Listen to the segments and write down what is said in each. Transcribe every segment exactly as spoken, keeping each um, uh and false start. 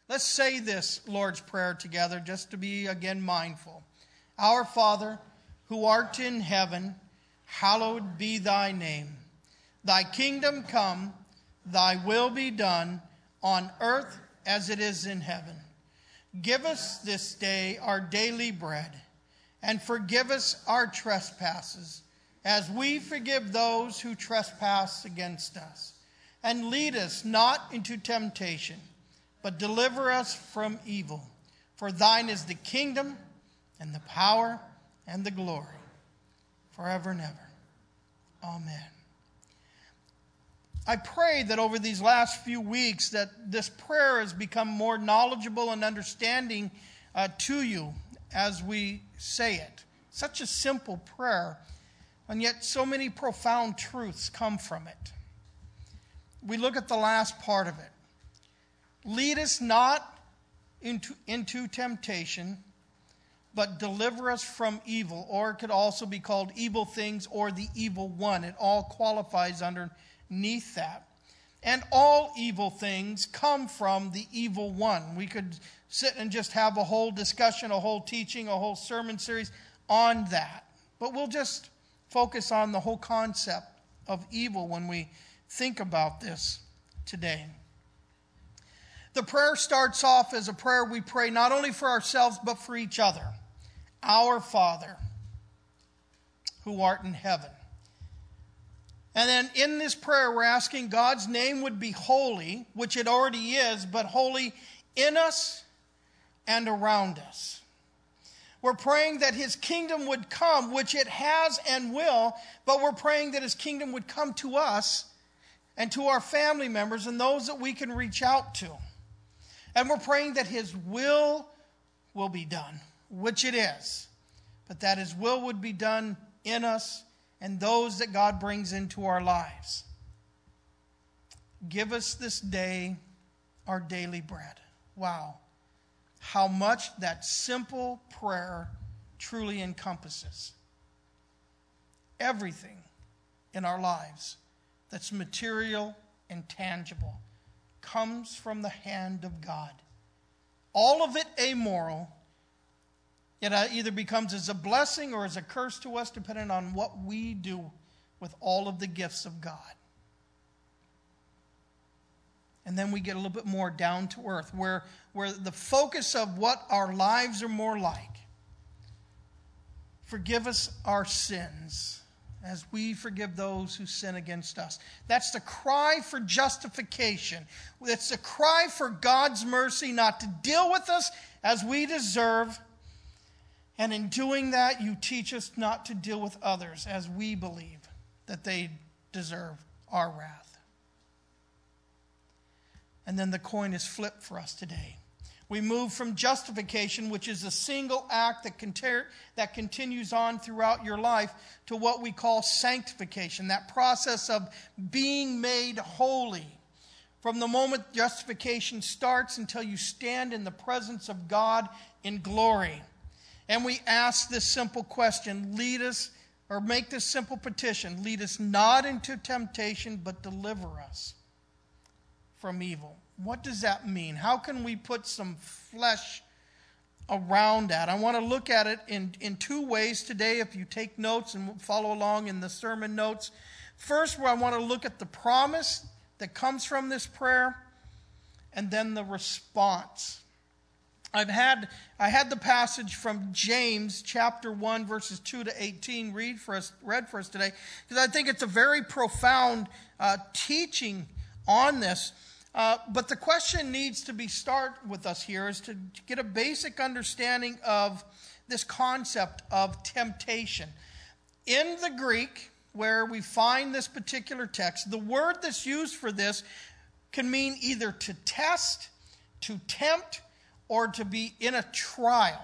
Let's say this Lord's Prayer together just to be again mindful. Our Father, who art in heaven, hallowed be thy name. Thy kingdom come, thy will be done on earth as it is in heaven. Give us this day our daily bread, and forgive us our trespasses, as we forgive those who trespass against us. And lead us not into temptation, but deliver us from evil. For thine is the kingdom, and the power, and the glory, forever and ever. Amen. I pray that over these last few weeks that this prayer has become more knowledgeable and understanding uh, to you as we say it. Such a simple prayer, and yet so many profound truths come from it. We look at the last part of it. Lead us not into, into temptation, but deliver us from evil. Or it could also be called evil things or the evil one. It all qualifies underneath that. And all evil things come from the evil one. We could sit and just have a whole discussion, a whole teaching, a whole sermon series on that. But we'll just focus on the whole concept of evil when we think about this today. The prayer starts off as a prayer we pray not only for ourselves but for each other. Our Father, who art in heaven. And then in this prayer we're asking God's name would be holy, which it already is, but holy in us and around us. We're praying that his kingdom would come, which it has and will, but we're praying that his kingdom would come to us and to our family members and those that we can reach out to. And we're praying that his will will be done, which it is, but that his will would be done in us and those that God brings into our lives. Give us this day our daily bread. Wow. How much that simple prayer truly encompasses. Everything in our lives that's material and tangible comes from the hand of God. All of it amoral. It either becomes as a blessing or as a curse to us, depending on what we do with all of the gifts of God. And then we get a little bit more down to earth, where, where the focus of what our lives are more like. Forgive us our sins, as we forgive those who sin against us. That's the cry for justification. It's the cry for God's mercy not to deal with us as we deserve. And in doing that, you teach us not to deal with others as we believe that they deserve our wrath. And then the coin is flipped for us today. We move from justification, which is a single act that, conti- that continues on throughout your life, to what we call sanctification, that process of being made holy. From the moment justification starts until you stand in the presence of God in glory. And we ask this simple question, lead us, or make this simple petition, lead us not into temptation, but deliver us from evil. What does that mean? How can we put some flesh around that? I want to look at it in, in two ways today, if you take notes and follow along in the sermon notes. First, where I want to look at the promise that comes from this prayer, and then the response. I've had I had the passage from James chapter one verses two to eighteen read for us read for us today, because I think it's a very profound uh, teaching on this. Uh, but the question needs to be start with us here is to, to get a basic understanding of this concept of temptation. In the Greek, where we find this particular text, the word that's used for this can mean either to test, to tempt, or to be in a trial.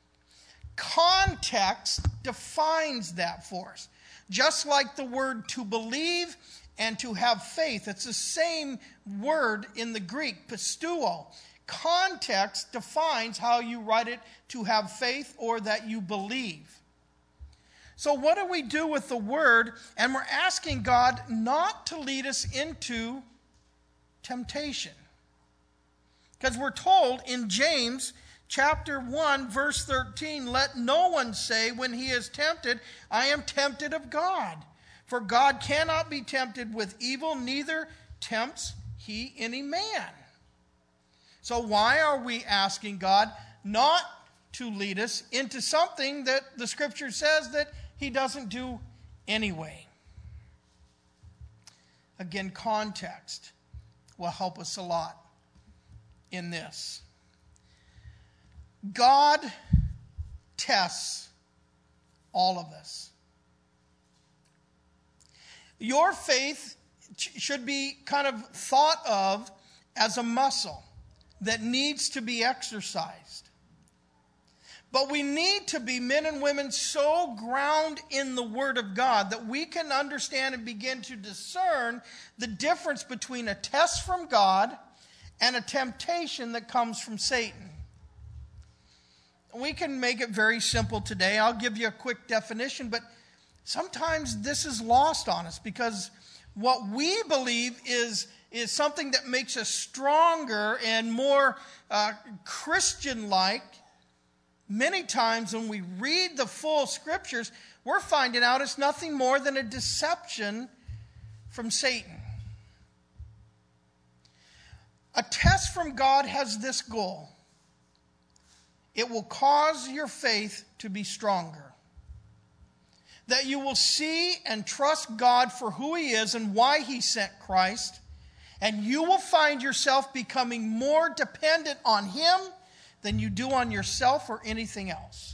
Context defines that for us. Just like the word to believe and to have faith. It's the same word in the Greek, pisteuo. Context defines how you write it, to have faith or that you believe. So what do we do with the word? And we're asking God not to lead us into temptation. Because we're told in James chapter one, verse thirteen, let no one say when he is tempted, I am tempted of God. For God cannot be tempted with evil, neither tempts he any man. So why are we asking God not to lead us into something that the Scripture says that he doesn't do anyway? Again, context will help us a lot in this. God tests all of us. Your faith should be kind of thought of as a muscle that needs to be exercised. But we need to be men and women so grounded in the Word of God that we can understand and begin to discern the difference between a test from God and a temptation that comes from Satan. We can make it very simple today. I'll give you a quick definition, but sometimes this is lost on us because what we believe is, is something that makes us stronger and more uh, Christian-like. Many times when we read the full Scriptures, we're finding out it's nothing more than a deception from Satan. A test from God has this goal. It will cause your faith to be stronger. That you will see and trust God for who He is and why He sent Christ. And you will find yourself becoming more dependent on Him than you do on yourself or anything else.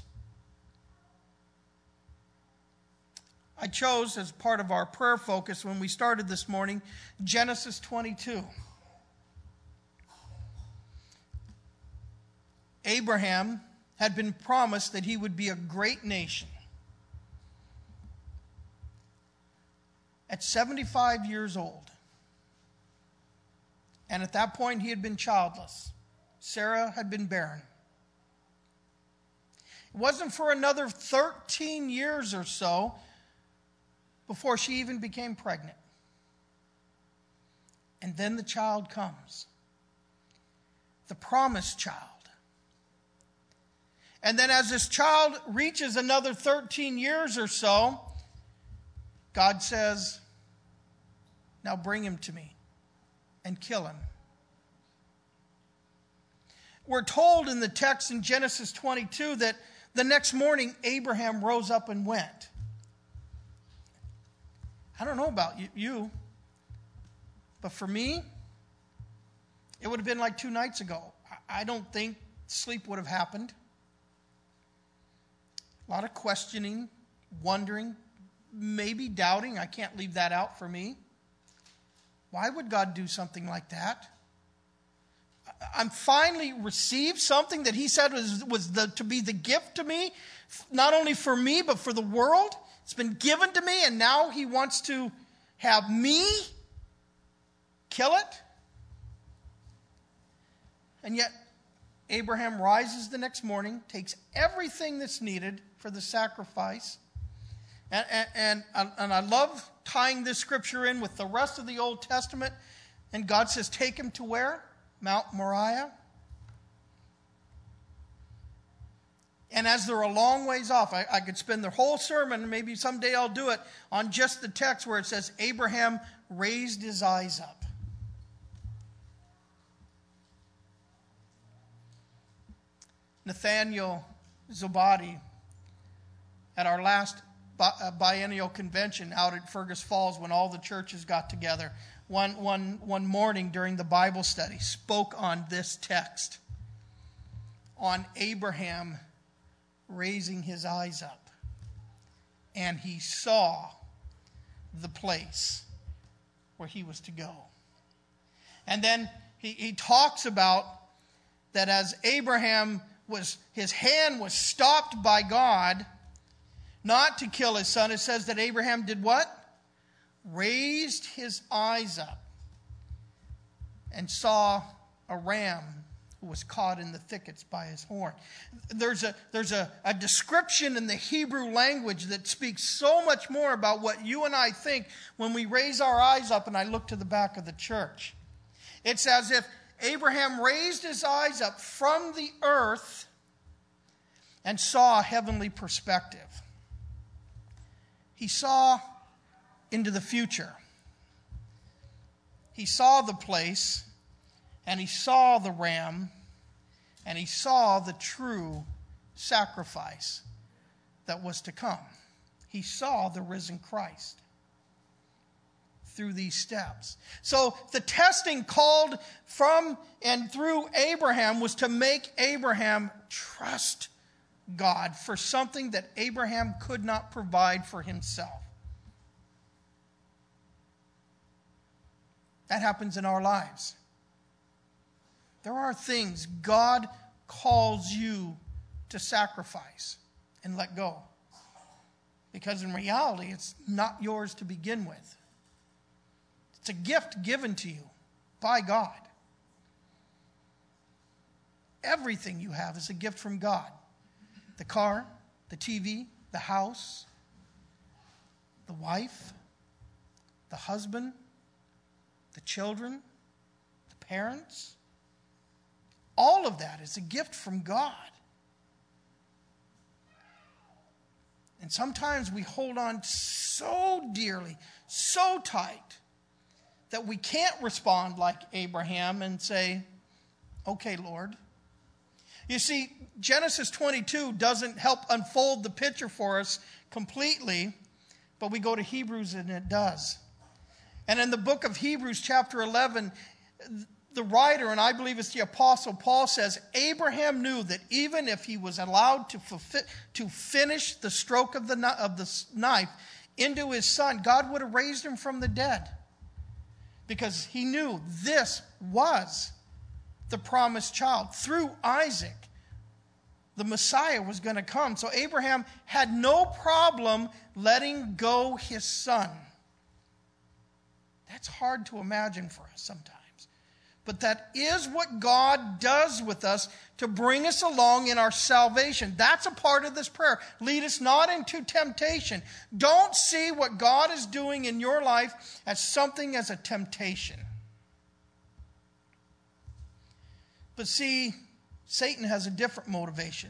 I chose as part of our prayer focus when we started this morning, Genesis twenty-two. Abraham had been promised that he would be a great nation. At seventy-five years old, and at that point he had been childless. Sarah had been barren. It wasn't for another thirteen years or so before she even became pregnant. And then the child comes. The promised child. And then as this child reaches another thirteen years or so, God says, now bring him to me and kill him. We're told in the text in Genesis twenty-two that the next morning Abraham rose up and went. I don't know about you, but for me, it would have been like two nights ago. I don't think sleep would have happened. A lot of questioning, wondering, maybe doubting. I can't leave that out for me. Why would God do something like that? I'm finally received something that He said was, was the, to be the gift to me, not only for me, but for the world. It's been given to me, and now He wants to have me kill it. And yet, Abraham rises the next morning, takes everything that's needed for the sacrifice. And, and, and, and I love tying this scripture in with the rest of the Old Testament. And God says, take him to where? Mount Moriah. And as they're a long ways off, I, I could spend the whole sermon, maybe someday I'll do it, on just the text where it says, Abraham raised his eyes up. Nathaniel Zobadi, at our last biennial convention out at Fergus Falls when all the churches got together, one, one, one morning during the Bible study, spoke on this text, on Abraham raising his eyes up. And he saw the place where he was to go. And then he, he talks about that as Abraham was, his hand was stopped by God not to kill his son, it says that Abraham did what? Raised his eyes up and saw a ram who was caught in the thickets by his horn. There's a, there's a, a description in the Hebrew language that speaks so much more about what you and I think when we raise our eyes up and I look to the back of the church. It's as if Abraham raised his eyes up from the earth and saw a heavenly perspective. He saw into the future. He saw the place, and he saw the ram, and he saw the true sacrifice that was to come. He saw the risen Christ through these steps. So the testing called from and through Abraham was to make Abraham trust God for something that Abraham could not provide for himself. That happens in our lives. There are things God calls you to sacrifice and let go. Because in reality, it's not yours to begin with. It's a gift given to you by God. Everything you have is a gift from God. The car, the T V, the house, the wife, the husband, the children, the parents. All of that is a gift from God. And sometimes we hold on so dearly, so tight, that we can't respond like Abraham and say, okay, Lord. You see, Genesis twenty-two doesn't help unfold the picture for us completely, but we go to Hebrews and it does. And in the book of Hebrews chapter eleven, the writer, and I believe it's the Apostle Paul, says, Abraham knew that even if he was allowed to fulfill, to finish the stroke of the, of the knife into his son, God would have raised him from the dead. Because he knew this was the promised child. Through Isaac, the Messiah was going to come. So Abraham had no problem letting go his son. That's hard to imagine for us sometimes. But that is what God does with us to bring us along in our salvation. That's a part of this prayer. Lead us not into temptation. Don't see what God is doing in your life as something as a temptation. But see, Satan has a different motivation.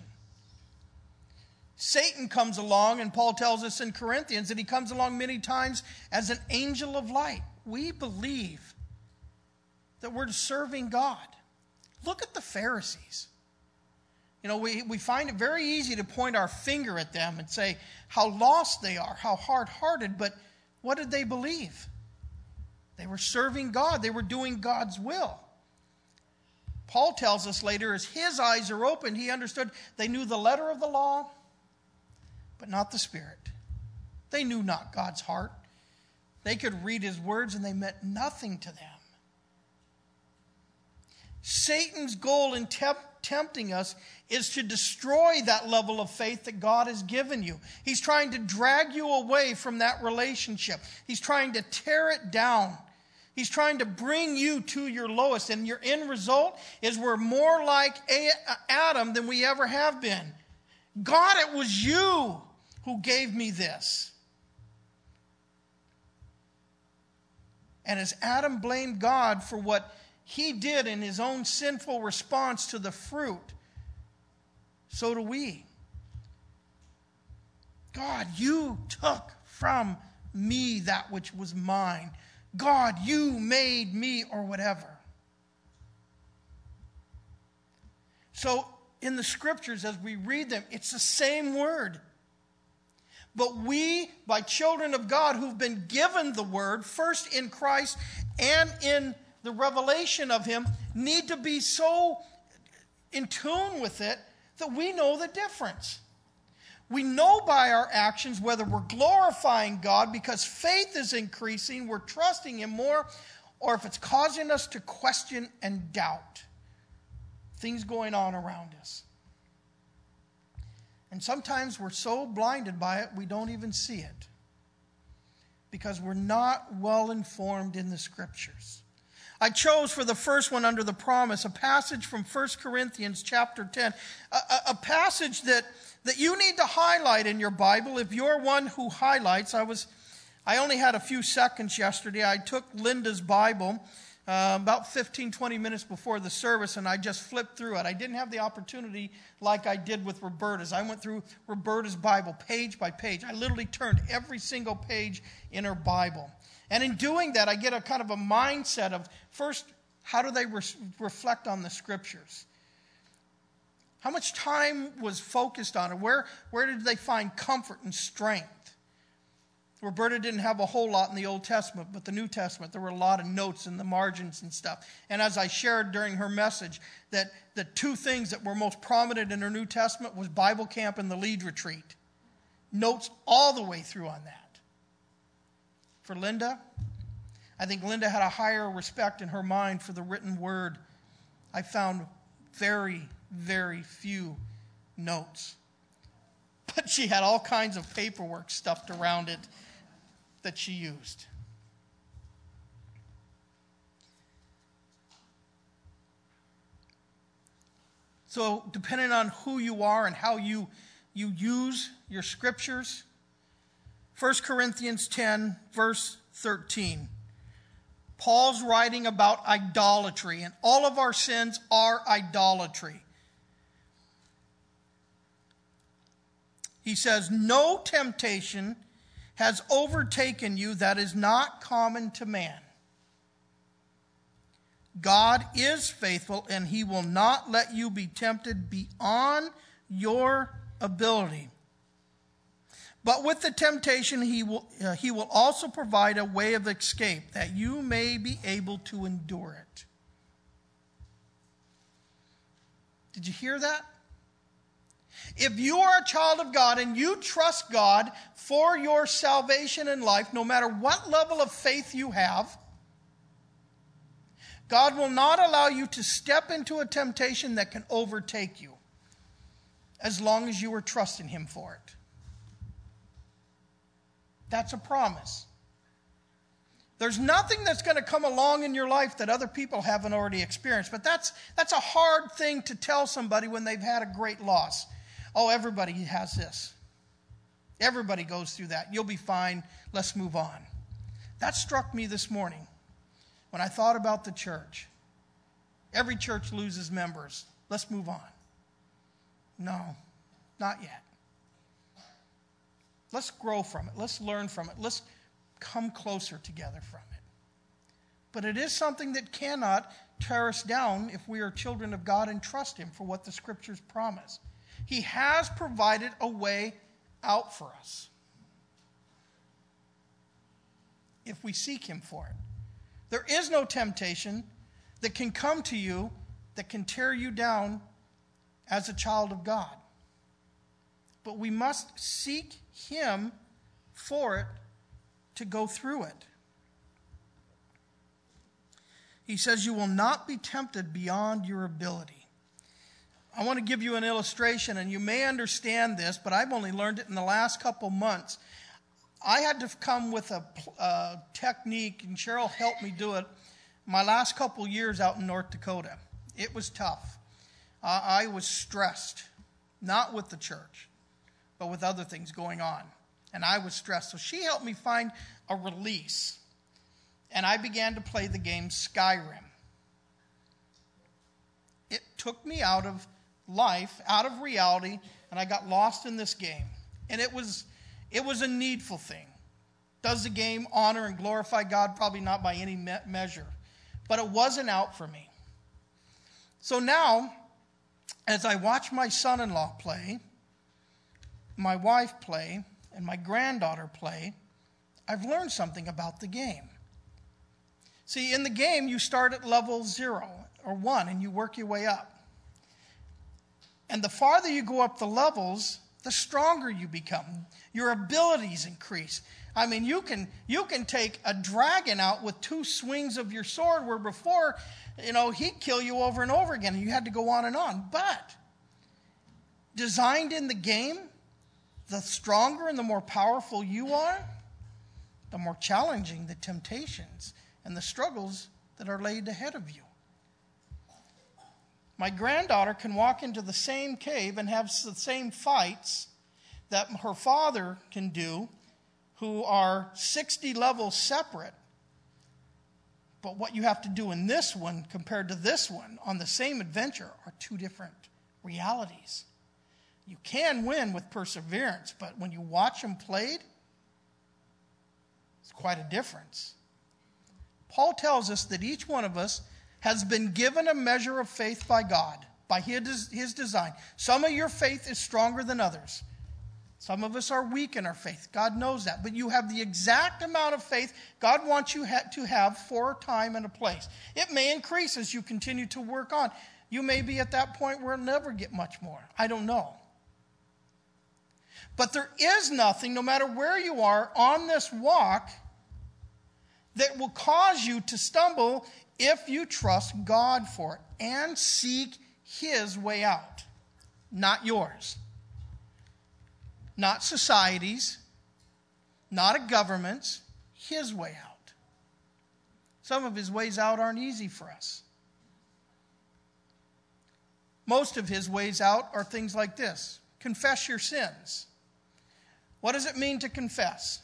Satan comes along, and Paul tells us in Corinthians that he comes along many times as an angel of light. We believe that we're serving God. Look at the Pharisees. You know, we, we find it very easy to point our finger at them and say how lost they are, how hard-hearted, but what did they believe? They were serving God. They were doing God's will. Paul tells us later, as his eyes are opened, he understood they knew the letter of the law, but not the spirit. They knew not God's heart. They could read his words and they meant nothing to them. Satan's goal in temp- tempting us is to destroy that level of faith that God has given you. He's trying to drag you away from that relationship. He's trying to tear it down. He's trying to bring you to your lowest. And your end result is we're more like Adam than we ever have been. God, it was you who gave me this. And as Adam blamed God for what he did in his own sinful response to the fruit, so do we. God, you took from me that which was mine. God, you made me, or whatever. So in the scriptures, as we read them, it's the same word. But we, by children of God who've been given the word, first in Christ and in the revelation of him, need to be so in tune with it that we know the difference. We know by our actions whether we're glorifying God because faith is increasing, we're trusting him more, or if it's causing us to question and doubt things going on around us. And sometimes we're so blinded by it, we don't even see it. Because we're not well informed in the scriptures. I chose for the first one under the promise a passage from First Corinthians chapter ten. A, a, a passage that, that you need to highlight in your Bible if you're one who highlights. I was, I only had a few seconds yesterday. I took Linda's Bible uh, about fifteen, twenty minutes before the service, and I just flipped through it. I didn't have the opportunity like I did with Roberta's. I went through Roberta's Bible page by page. I literally turned every single page in her Bible. And in doing that, I get a kind of a mindset of, first, how do they re- reflect on the Scriptures? How much time was focused on it? Where, where did they find comfort and strength? Roberta didn't have a whole lot in the Old Testament, but the New Testament, there were a lot of notes in the margins and stuff. And as I shared during her message, that the two things that were most prominent in her New Testament was Bible camp and the lead retreat. Notes all the way through on that. For Linda, I think Linda had a higher respect in her mind for the written word. I found very, very few notes. But she had all kinds of paperwork stuffed around it that she used. So depending on who you are and how you, you use your scriptures, First Corinthians ten, verse thirteen. Paul's writing about idolatry, and all of our sins are idolatry. He says, no temptation has overtaken you that is not common to man. God is faithful, and he will not let you be tempted beyond your ability. But with the temptation, he will, uh, he will also provide a way of escape, that you may be able to endure it. Did you hear that? If you are a child of God and you trust God for your salvation in life, no matter what level of faith you have, God will not allow you to step into a temptation that can overtake you, as long as you are trusting him for it. That's a promise. There's nothing that's going to come along in your life that other people haven't already experienced. But that's, that's a hard thing to tell somebody when they've had a great loss. Oh, everybody has this. Everybody goes through that. You'll be fine. Let's move on. That struck me this morning when I thought about the church. Every church loses members. Let's move on. No, not yet. Let's grow from it. Let's learn from it. Let's come closer together from it. But it is something that cannot tear us down if we are children of God and trust him for what the scriptures promise. He has provided a way out for us if we seek him for it. There is no temptation that can come to you that can tear you down as a child of God. But we must seek him for it to go through it. He says, you will not be tempted beyond your ability. I want to give you an illustration, and you may understand this, but I've only learned it in the last couple months. I had to come with a uh, technique, and Cheryl helped me do it, my last couple years out in North Dakota. It was tough. Uh, I was stressed, not with the church, but with other things going on. And I was stressed. So she helped me find a release. And I began to play the game Skyrim. It took me out of life, out of reality, and I got lost in this game. And it was it was a needful thing. Does the game honor and glorify God? Probably not by any me- measure. But it wasn't out for me. So now, as I watch my son-in-law play, my wife play, and my granddaughter play, I've learned something about the game. See, in the game, you start at level zero or one, and you work your way up. And the farther you go up the levels, the stronger you become. Your abilities increase. I mean, you can you can take a dragon out with two swings of your sword, where before, you know, he'd kill you over and over again, and you had to go on and on. But designed in the game, the stronger and the more powerful you are, the more challenging the temptations and the struggles that are laid ahead of you. My granddaughter can walk into the same cave and have the same fights that her father can do, who are sixty levels separate. But what you have to do in this one compared to this one on the same adventure are two different realities. You can win with perseverance, but when you watch them played, it's quite a difference. Paul tells us that each one of us has been given a measure of faith by God, by his, his design. Some of your faith is stronger than others. Some of us are weak in our faith. God knows that. But you have the exact amount of faith God wants you ha- to have for a time and a place. It may increase as you continue to work on. You may be at that point where it'll never get much more. I don't know. But there is nothing, no matter where you are on this walk, that will cause you to stumble if you trust God for it and seek His way out, not yours. Not society's, not a government's, His way out. Some of His ways out aren't easy for us. Most of His ways out are things like this. Confess your sins. What does it mean to confess?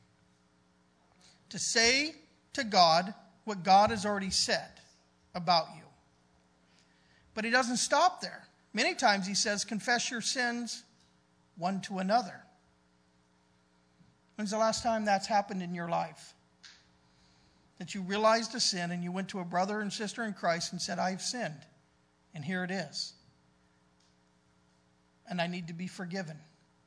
To say to God what God has already said about you. But He doesn't stop there. Many times He says, confess your sins one to another. When's the last time that's happened in your life? That you realized a sin and you went to a brother and sister in Christ and said, I've sinned, and here it is. And I need to be forgiven.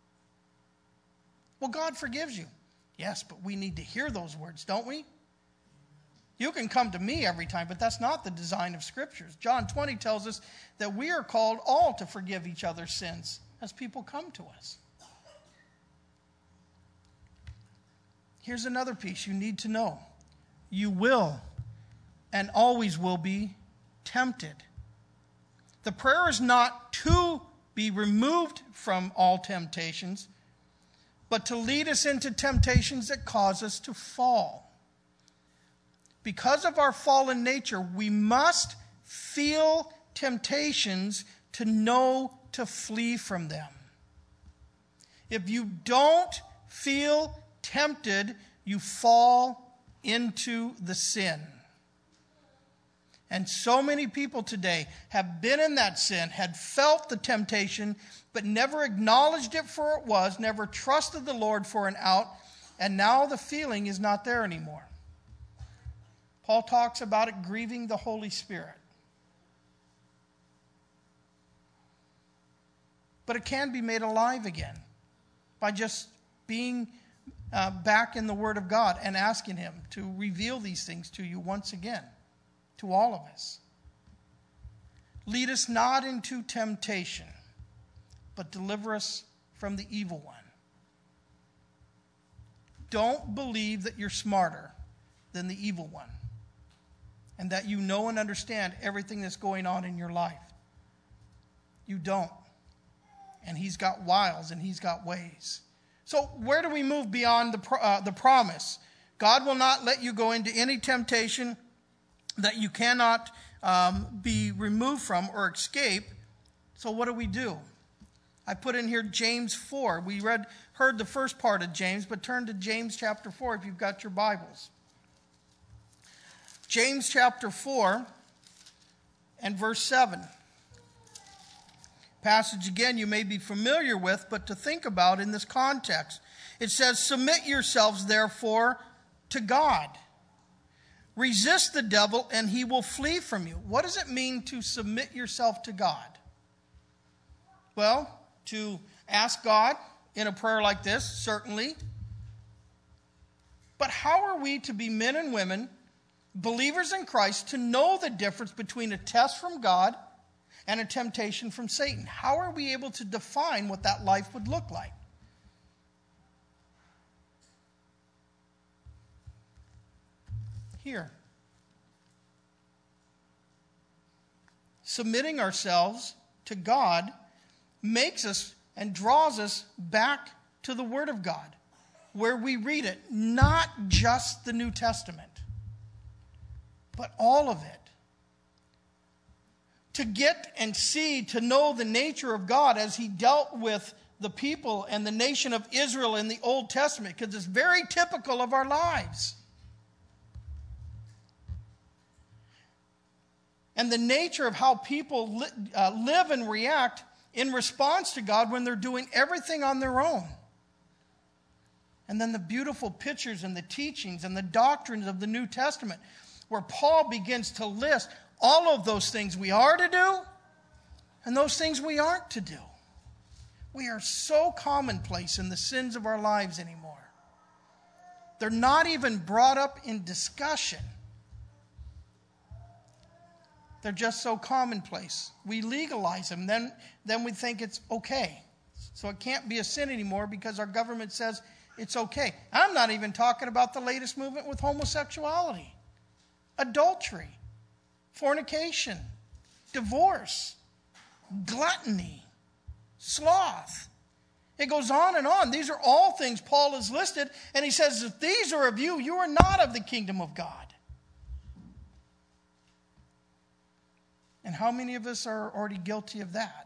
Well, God forgives you. Yes, but we need to hear those words, don't we? You can come to me every time, but that's not the design of Scriptures. John twenty tells us that we are called all to forgive each other's sins as people come to us. Here's another piece you need to know. You will and always will be tempted. The prayer is not to be removed from all temptations, but to lead us into temptations that cause us to fall. Because of our fallen nature, we must feel temptations to know to flee from them. If you don't feel tempted, you fall into the sin. And so many people today have been in that sin, had felt the temptation, but never acknowledged it for what it was, never trusted the Lord for an out, and now the feeling is not there anymore. Paul talks about it grieving the Holy Spirit. But it can be made alive again by just being uh, back in the Word of God and asking Him to reveal these things to you once again, to all of us. Lead us not into temptation, but deliver us from the evil one. Don't believe that you're smarter than the evil one and that you know and understand everything that's going on in your life. You don't. And he's got wiles and he's got ways. So where do we move beyond the, uh, the promise? God will not let you go into any temptation that you cannot um, be removed from or escape. So what do we do? I put in here James four. We read, heard the first part of James, but turn to James chapter four if you've got your Bibles. James chapter four and verse seven. Passage again you may be familiar with, but to think about in this context. It says, submit yourselves therefore to God. Resist the devil and he will flee from you. What does it mean to submit yourself to God? Well, to ask God in a prayer like this, certainly. But how are we to be men and women, believers in Christ, to know the difference between a test from God and a temptation from Satan? How are we able to define what that life would look like? Here. Submitting ourselves to God makes us and draws us back to the Word of God, where we read it, not just the New Testament, but all of it. To get and see, to know the nature of God as He dealt with the people and the nation of Israel in the Old Testament, because it's very typical of our lives. and the nature of how people li- uh, live and react in response to God when they're doing everything on their own. And then the beautiful pictures and the teachings and the doctrines of the New Testament, where Paul begins to list all of those things we are to do and those things we aren't to do. We are so commonplace in the sins of our lives anymore. They're not even brought up in discussion. They're just so commonplace. We legalize them, then, then we think it's okay. So it can't be a sin anymore because our government says it's okay. I'm not even talking about the latest movement with homosexuality, adultery, fornication, divorce, gluttony, sloth. It goes on and on. These are all things Paul has listed, and he says, if these are of you, you are not of the kingdom of God. And how many of us are already guilty of that?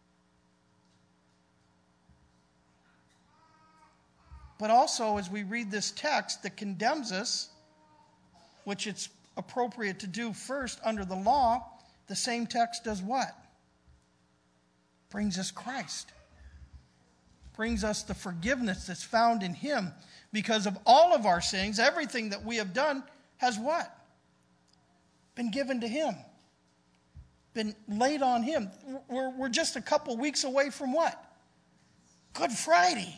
But also, as we read this text that condemns us, which it's appropriate to do first under the law, the same text does what? Brings us Christ. Brings us the forgiveness that's found in Him. Because of all of our sins, everything that we have done has what? Been given to Him. Been laid on Him. We're, we're just a couple weeks away from what? Good Friday.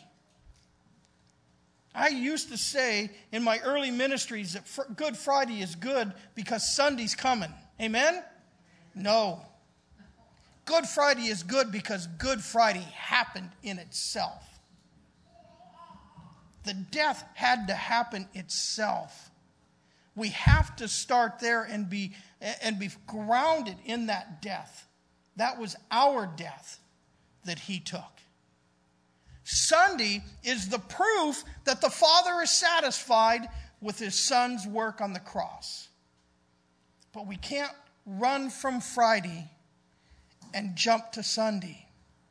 I used to say in my early ministries that Good Friday is good because Sunday's coming. Amen? No. Good Friday is good because Good Friday happened in itself. The death had to happen itself. We have to start there and be, and be grounded in that death. That was our death that He took. Sunday is the proof that the Father is satisfied with His Son's work on the cross. But we can't run from Friday and jump to Sunday.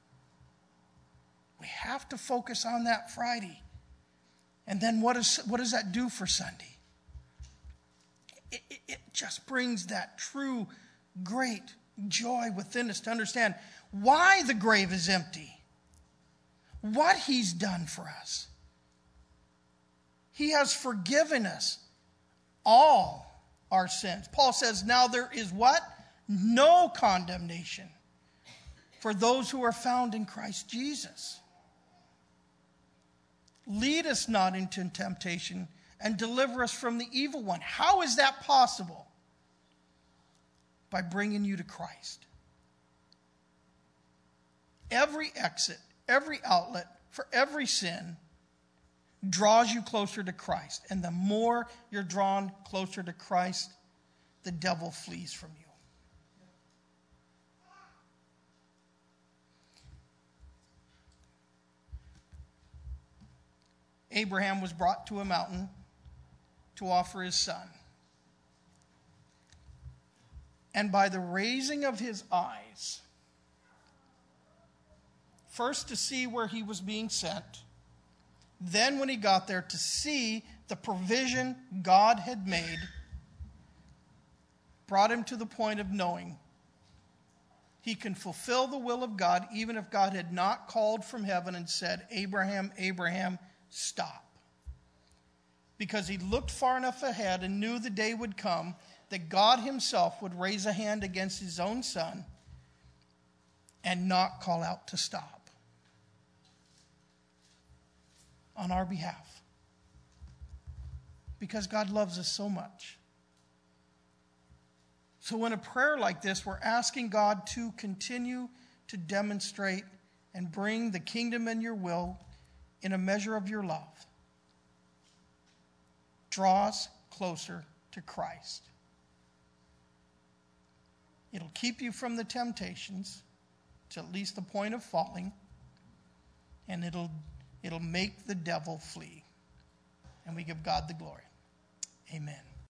We have to focus on that Friday. And then what, is, what does that do for Sunday? It, it, it just brings that true, great joy within us to understand why the grave is empty. What He's done for us. He has forgiven us all our sins. Paul says, now there is what? No condemnation for those who are found in Christ Jesus. Lead us not into temptation and deliver us from the evil one. How is that possible? By bringing you to Christ. Every exit, every outlet for every sin draws you closer to Christ. And the more you're drawn closer to Christ, the devil flees from you. Abraham was brought to a mountain to offer his son. And by the raising of his eyes, first to see where he was being sent, then when he got there to see the provision God had made, brought him to the point of knowing he can fulfill the will of God even if God had not called from heaven and said, Abraham, Abraham, stop. Because he looked far enough ahead and knew the day would come that God Himself would raise a hand against His own son and not call out to stop on our behalf. Because God loves us so much. So in a prayer like this, we're asking God to continue to demonstrate and bring the kingdom and your will in a measure of your love. Draw us closer to Christ. It'll keep you from the temptations to at least the point of falling, and it'll, it'll make the devil flee. And we give God the glory. Amen.